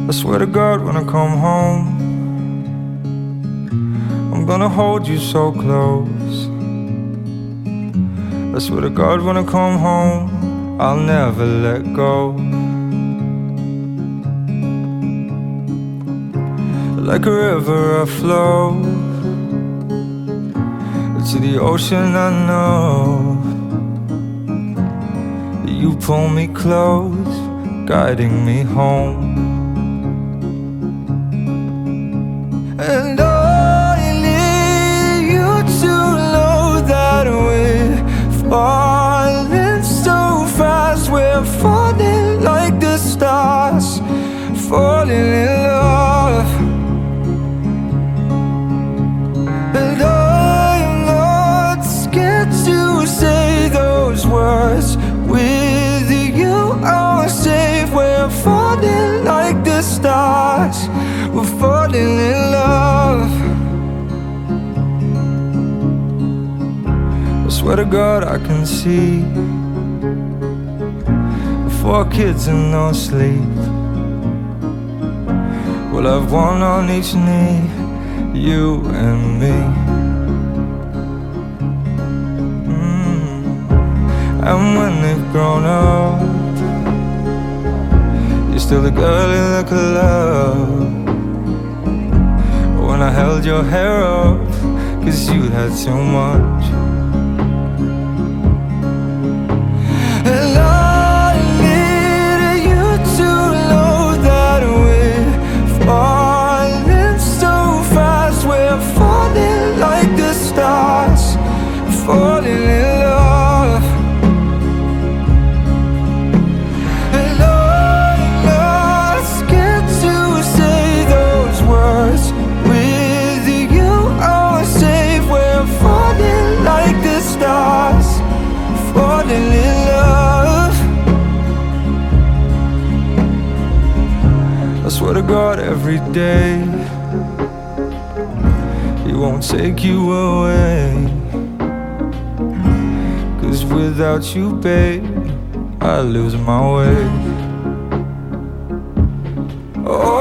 I swear to God, when I come home, I'm gonna hold you so close. I swear to God, when I come home, I'll never let go. Like a river I flow to the ocean. I know you pull me close, guiding me home. And I need you to know that we're falling so fast. We're falling like the stars, falling in love. And I'm not scared to say those words. With you I'm safe. We're falling like the stars, we're falling in love. I swear to God, I can see 4 kids and no sleep. We'll have one on each knee, you and me. And when they've grown up, you're still the girl in the club. When I held your hair up, 'cause you had too much. And I need you to know that we're falling so fast. We're falling like the stars, falling in love. And I'm not scared to say those words. With you I'm safe. We're falling like the stars, falling in love. I swear to God, every day He won't take you away. 'Cause without you, babe, I lose my way. Oh,